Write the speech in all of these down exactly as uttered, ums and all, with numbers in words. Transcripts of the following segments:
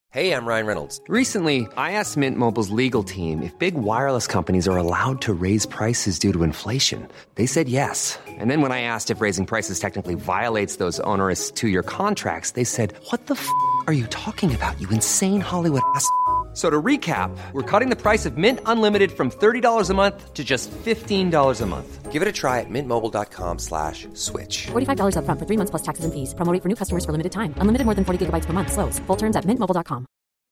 Hey, I'm Ryan Reynolds. Recently, I asked Mint Mobile's legal team if big wireless companies are allowed to raise prices due to inflation. They said yes. And then when I asked if raising prices technically violates those onerous two-year contracts, they said, "What the f*** are you talking about, you insane Hollywood ass?" So to recap, we're cutting the price of Mint Unlimited from thirty dollars a month to just fifteen dollars a month. Give it a try at mintmobile.com slash switch. forty-five dollars up front for three months plus taxes and fees. Promo rate for new customers for limited time. Unlimited more than forty gigabytes per month. Slows full terms at mint mobile dot com.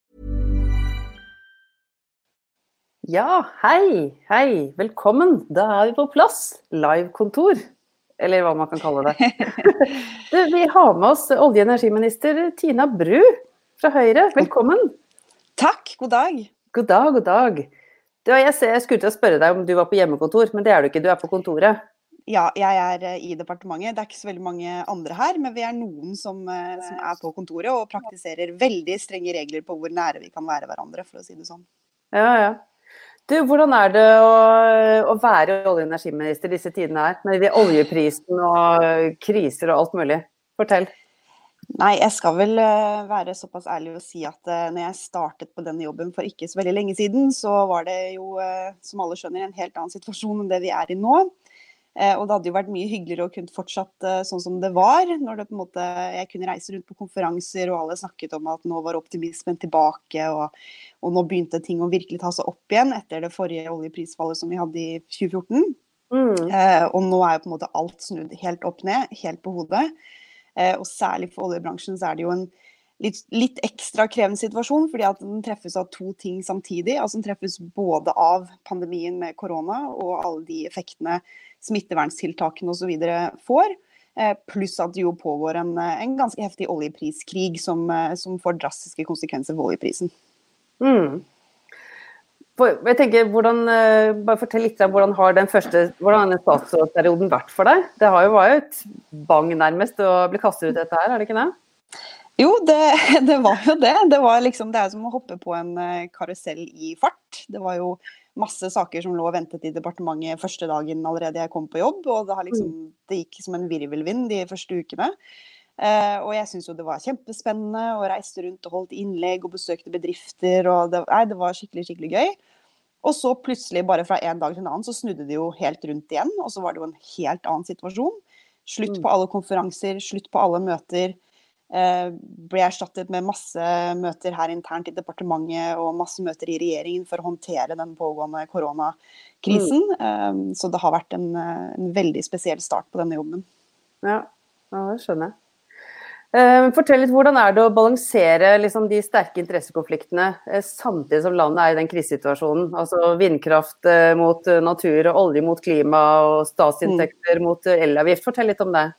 Ja, hei, hei, velkommen. Da er vi på plass. Live-kontor, eller hva man kan kalle det. Du, vi har med oss olje- og energiminister Tina Bru fra Høyre. Velkommen. Takk, god dag. God dag, god dag. Du, jeg, ser, jeg skulle til å spørre deg om du var på hjemmekontor, men det er du ikke, du er på kontoret. Ja, jeg er i departementet. Det er ikke så veldig mange andre her, men vi er noen som, som er på kontoret og praktiserer veldig strenge regler på hvor nære vi kan være hverandre, for å si det sånn. Ja, ja. Du, hvordan er det å, å være olje- og energiminister disse tidene her, med de oljeprisen og kriser og alt mulig? Fortell. Nei, jeg skal vel være såpass ærlig å si at når jeg startet på denne jobben for ikke så veldig lenge siden, så var det jo, som alle skjønner, en helt annen situasjon enn det vi er i nå. Og det hadde jo vært mye hyggeligere å kunne fortsatt sånn som det var, når det på en måte, jeg kunne reise rundt på konferanser, og alle snakket om at nå var optimismen tilbake, og, og nå begynte ting å virkelig ta seg opp igjen etter det forrige oljeprisfallet som vi hadde i tjue fjorten. Mm. Eh, og nå er jo på en måte alt snudd helt opp ned, helt på hodet. Eh, og særlig for oljebransjen så er det jo en litt, litt ekstra krevende situasjon, fordi at den treffes av to ting samtidig. Altså den treffes både av pandemien med korona og alle de effektene smitteverntiltakene og så videre får, eh, pluss at det jo pågår en, en ganske heftig oljepriskrig som, som får drastiske konsekvenser for oljeprisen. Mm. For, jeg tenker, hvordan, bare fortell litt om hvordan har den første, hvordan har den statsrådsperioden vært for deg? Det har jo vært et bang nærmest å bli kastet ut dette her, er det ikke det? Jo, det, det var jo det. Det var liksom, det er som å hoppe på en karusell i fart. Det var jo masse saker som lå og ventet i departementet første dagen allerede jeg kom på jobb, og det, har liksom, det gikk som en virvelvind de første ukene. Uh, og jeg synes jo det var kjempespennende og reiste rundt og holdt innlegg og besøkte bedrifter, og det, nei, det var skikkelig, skikkelig gøy. Og så plutselig, bare fra en dag til en annen, så snudde det jo helt rundt igjen, og så var det jo en helt annen situasjon. Slutt på alle konferanser, slutt på alle møter, uh, ble erstattet med masse møter her internt i departementet og masse møter i regjeringen for å håndtere den pågående koronakrisen. Mm. Um, så det har vært en, en veldig spesiell start på denne jobben. Ja, ja det skjønner jeg. Fortell litt, hvordan er det å balansere liksom, de sterke interessekonfliktene samtidig som landet er i den krisesituasjonen? Altså vindkraft mot natur, og olje mot klima og statsinntekter mm. mot elavgift. Fortell litt om det.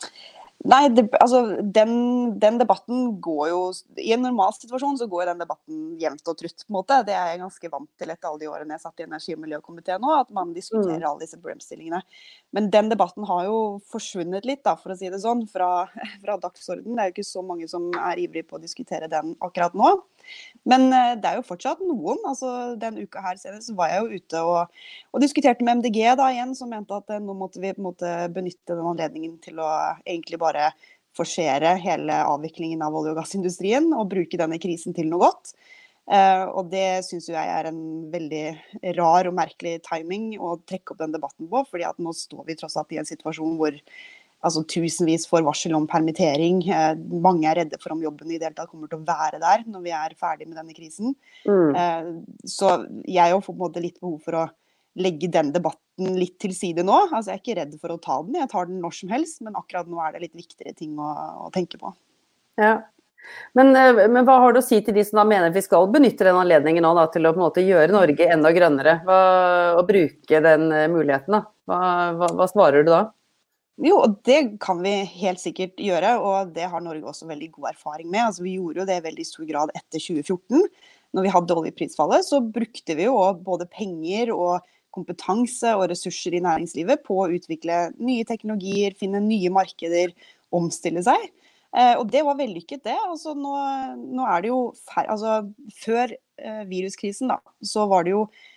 Nei, det, altså den, den debatten går jo, i en normal situasjon så går den debatten jevnt og trutt på en måte. Det er jeg ganske vant til etter alle de årene jeg satt i energi- og miljøkomiteen nå, at man diskuterer mm. alle disse problemstillingene. Men den debatten har jo forsvunnet litt, da, for å si det sånn, fra, fra dagsorden. Det er jo ikke så mange som er ivrige på å diskutere den akkurat nå. Men det er jo fortsatt noen, altså den uka her senest var jeg jo ute og, og diskuterte med M D G da igjen, som mente at nå måtte vi på en måte benytte den anledningen til å egentlig bare forsere hele avviklingen av olje- og gassindustrien og bruke denne krisen til noe godt. Uh, og det synes jeg er en veldig rar og merkelig timing å trekke opp den debatten på, fordi at nå står vi tross alt i en situasjon hvor altså tusenvis får varsel om permittering. Eh, mange er redde for om jobben i det hele tatt kommer til å være der når vi er ferdig med denne krisen. Mm. Eh, så jeg har på en måte litt behov for å legge den debatten litt til side nå. Altså jeg er ikke redd for å ta den, jeg tar den når som helst, men akkurat nå er det litt viktigere ting å, å tenke på. Ja. Men, men hva har du å si til de som da mener at vi skal benytte den anledningen nå da, til å på en måte gjøre Norge enda grønnere, hva, og bruke den muligheten da? Hva, hva, hva svarer du da? Jo, og det kan vi helt sikkert gjøre, og det har Norge også veldig god erfaring med. Altså, vi gjorde jo det i veldig stor grad etter tjue fjorten. Når vi hadde oljeprisfallet, så brukte vi jo både penger og kompetanse og ressurser i næringslivet på å utvikle nye teknologier, finne nye markeder, omstille seg. Eh, og det var vellykket det. Altså, nå, nå er det jo, fer- altså, før eh, viruskrisen da, så var det jo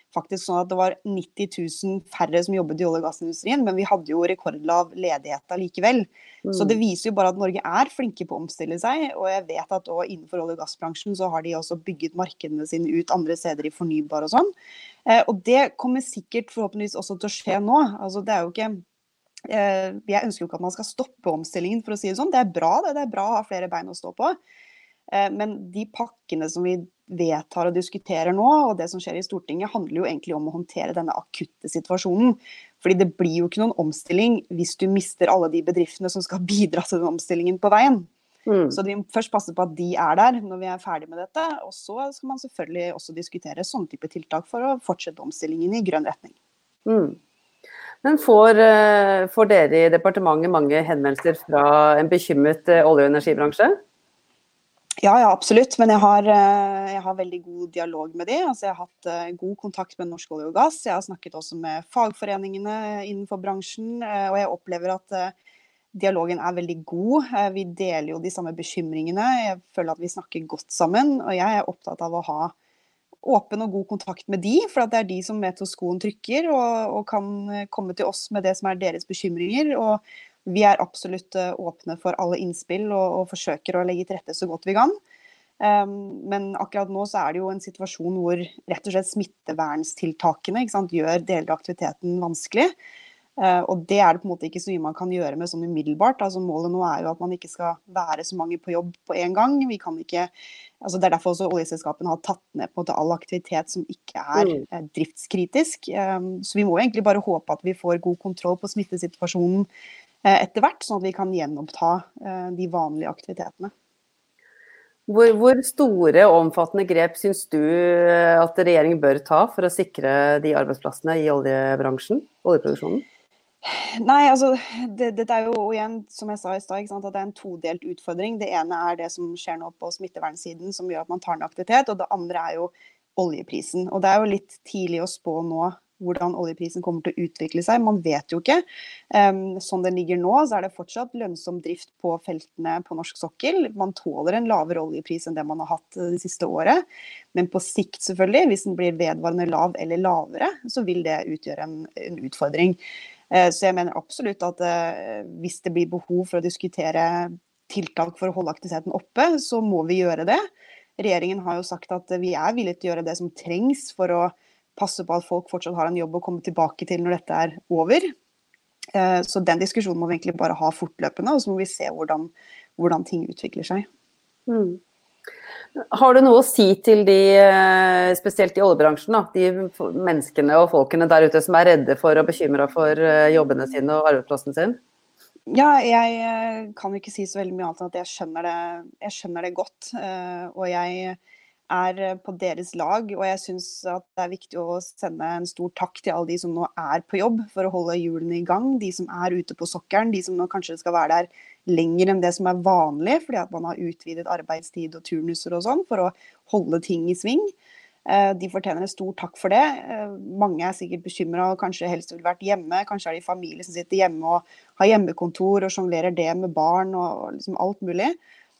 faktisk sånn at det var nitti tusen færre som jobbet i olje- og gassindustrien, men vi hadde jo rekordlav ledighet likevel. Mm. Så det viser jo bare at Norge er flinke på å omstille seg, og jeg vet at også innenfor olje- og gassbransjen så har de også bygget markedene sine ut andre steder i fornybar og sånn. Eh, og det kommer sikkert forhåpentligvis også til å skje nå. Altså det er jo ikke, eh, jeg ønsker jo ikke at man skal stoppe omstillingen, for å si det sånn. Det er bra, det, det er bra å ha flere bein å stå på. Men de pakkene som vi vedtar og diskuterer nå, og det som skjer i Stortinget, handler jo egentlig om å håndtere denne akutte situasjonen. Fordi det blir jo ikke noen omstilling hvis du mister alle de bedriftene som skal bidra til den omstillingen på veien. Mm. Så vi må først passe på at de er der når vi er ferdig med dette, og så skal man selvfølgelig også diskutere sånne type tiltak for å fortsette omstillingen i grønn retning. Mm. Men får, får dere i departementet mange henvendelser fra en bekymret olje- og energibransje? Ja, ja, absolutt. Men jeg har, jeg har veldig god dialog med de. Altså, jeg har hatt god kontakt med Norsk olje og gass. Jeg har snakket også med fagforeningene innenfor bransjen, og jeg opplever at dialogen er veldig god. Vi deler jo de samme bekymringene. Jeg føler at vi snakker godt sammen, og jeg er opptatt av å ha åpen og god kontakt med de, for det er de som vet hvor skoen trykker, og, og kan komme til oss med det som er deres bekymringer. Og vi er absolutt åpne for alle innspill og, og forsøker å legge til rette så godt vi kan. Um, men akkurat nå så er det jo en situasjon hvor rett og slett smittevernstiltakene, ikke sant, gjør deler av aktiviteten vanskelig. Uh, og det er det på en måte ikke så mye man kan gjøre med sånn umiddelbart. Altså målet nå er jo at man ikke skal være så mange på jobb på en gang. Vi kan ikke, altså det er derfor også oljeselskapene har tatt ned på en måte all aktivitet som ikke er mm. driftskritisk. Um, så vi må egentlig bare håpe at vi får god kontroll på smittesituasjonen etter hvert, sånn at vi kan gjenoppta de vanlige aktivitetene. Hvor, hvor store og omfattende grep synes du at regjeringen bør ta for å sikre de arbeidsplassene i oljebransjen, oljeproduksjonen? Nei, altså, det, det er jo igjen, som jeg sa i stad, ikke sant, at det er en todelt utfordring. Det ene er det som skjer nå på smittevernsiden, som gjør at man tar ned aktivitet, og det andre er jo oljeprisen. Og det er jo litt tidlig å spå nå hvordan oljeprisen kommer til å utvikle seg. Man vet jo ikke. Um, sånn den ligger nå, så er det fortsatt lønnsom drift på feltene på norsk sokkel. Man tåler en lavere oljepris enn det man har hatt det siste året. Men på sikt selvfølgelig, hvis den blir vedvarende lav eller lavere, så vil det utgjøre en, en utfordring. Uh, så jeg mener absolutt at uh, hvis det blir behov for å diskutere tiltak for å holde aktiviteten oppe, så må vi gjøre det. Regjeringen har jo sagt at vi er villige til å gjøre det som trengs for å passe på at folk fortsatt har en jobb å komme tilbake til når dette er over. Så den diskusjonen må vi egentlig bare ha fortløpende, og så må vi se hvordan, hvordan ting utvikler seg. Mm. Har du noe å si til de, spesielt i oljebransjen, da, de menneskene og folkene der ute som er redde for og bekymret for jobbene sine og arbeidsplassen sin? Ja, jeg kan jo ikke si så veldig mye annet enn at jeg skjønner det, jeg skjønner det godt, og jeg er på deres lag, og jeg synes at det er viktig å sende en stor takk til alle de som nå er på jobb for å holde hjulene i gang, de som er ute på sokkelen, de som nå kanskje skal være der lenger enn det som er vanlig, fordi at man har utvidet arbeidstid og turnuser og sånn, for å holde ting i sving. De fortjener en stor takk for det. Mange er sikkert bekymret og kanskje helst vil vært hjemme, kanskje er det familie som sitter hjemme og har hjemmekontor og jonglerer det med barn og liksom alt mulig.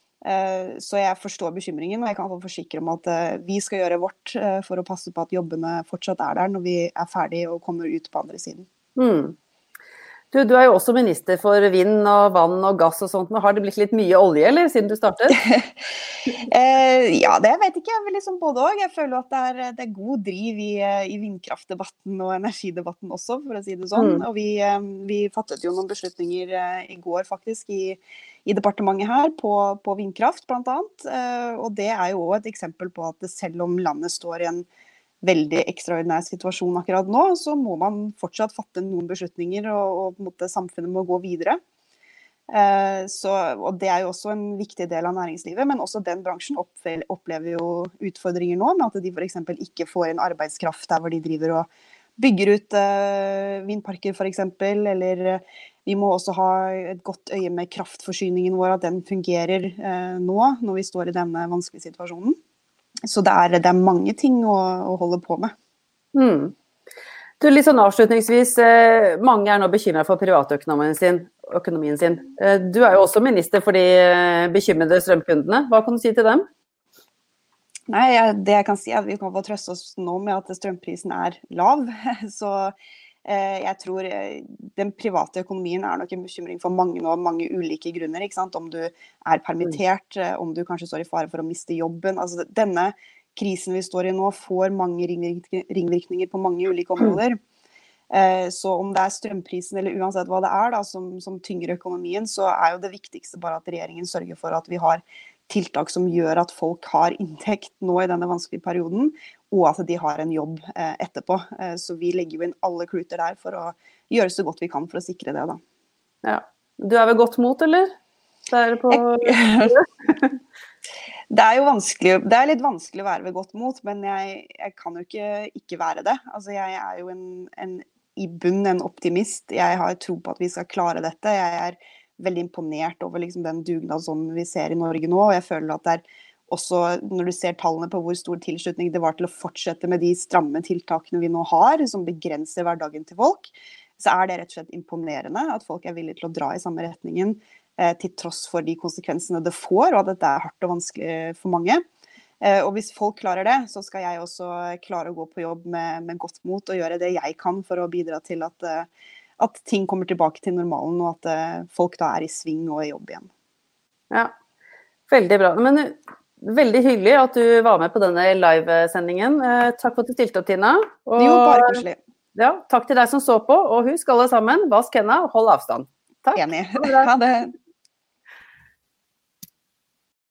Så jeg forstår bekymringen, og jeg kan forsikre om at vi skal gjøre vårt for å passe på at jobbene fortsatt er der når vi er ferdige og kommer ut på andre siden. Mm. Du, du er jo også minister for vind og vann og gass og sånt, men har det blitt litt mye olje, eller, siden du startet? eh, ja, det vet jeg ikke, men liksom både og. Jeg føler at det er, det er god driv i, i vindkraftdebatten og energidebatten også, for å si det sånn. Mm. Og vi, vi fattet jo noen beslutninger i går faktisk i, i departementet her på, på vindkraft blant annet. Og det er jo også et eksempel på at selv om landet står i en veldig ekstraordinær situasjon akkurat nå, så må man fortsatt fatte noen beslutninger, og, og på en måte samfunnet må gå videre. Eh, så, og det er jo også en viktig del av næringslivet, men også den bransjen opplever jo utfordringer nå, med at de for eksempel ikke får en arbeidskraft der hvor de driver og bygger ut eh, vindparker for eksempel, eller vi må også ha et godt øye med kraftforsyningen vår, at den fungerer eh, nå, når vi står i denne vanskelige situasjonen. Så det er, det er mange ting å, å holde på med. Mm. Du, litt sånn avslutningsvis, eh, mange er nå bekymret for privatøkonomien sin, økonomien sin. Eh, du er jo også minister for de bekymrede strømkundene. Hva kan du si til dem? Nei, jeg, det jeg kan si er at vi kan få trøste oss nå med at strømprisen er lav. Så eh, jeg tror eh, den private økonomien er nok en bekymring for mange nå, mange ulike grunner. Ikke sant? Om du er permittert, eh, om du kanskje står i fare for å miste jobben. Altså, denne krisen vi står i nå får mange ringvirkninger på mange ulike områder. Eh, så om det er strømprisen eller uansett hva det er da, som, som tynger økonomien, så er jo det viktigste bare at regjeringen sørger for at vi har tiltak som gjør at folk har inntekt nå i denne vanskelige perioden, og at de har en jobb eh, etterpå. Eh, så vi legger jo inn alle kluter der for å gjøre så godt vi kan for å sikre det da. Ja. Du er ved godt mot, eller? Det er, på... det er jo vanskelig, det er litt vanskelig å være ved godt mot, men jeg, jeg kan jo ikke ikke være det. Altså jeg er jo en, en, i bunn en optimist. Jeg har tro på at vi skal klare dette. Jeg er veldig imponert over liksom den dugnadsånden vi ser i Norge nå, og jeg føler at det er også, når du ser tallene på hvor stor tilslutning det var til å fortsette med de stramme tiltakene vi nå har, som begrenser hverdagen til folk, så er det rett og slett imponerende at folk er villige til å dra i samme retningen, eh, til tross for de konsekvensene det får, og at dette er hardt og vanskelig for mange. Eh, og hvis folk klarer det, så skal jeg også klare å gå på jobb med, med godt mot og gjøre det jeg kan for å bidra til at, eh, at ting kommer tilbake til normalen, og at eh, folk da er i sving og i jobb igjen. Ja, veldig bra. Men veldig hyggelig at du var med på denne live-sendingen. Eh, takk for at du stilte opp, Tina. Og, jo, bare koselig. Ja, takk til deg som så på, og husk alle sammen, vask hendene og hold avstand. Takk. Enig. Ha det.